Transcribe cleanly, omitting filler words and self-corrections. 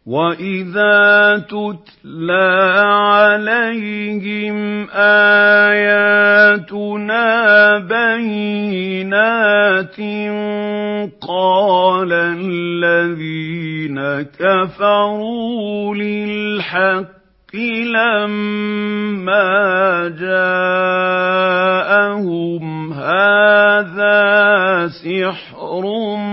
وَإِذَا تُتْلَىٰ عَلَيْهِمْ آيَاتُنَا بَيِّنَاتٍ قَالَ الَّذِينَ كَفَرُوا لِلْحَقِّ لَمَّا جَاءَهُمْ هَٰذَا سِحْرٌ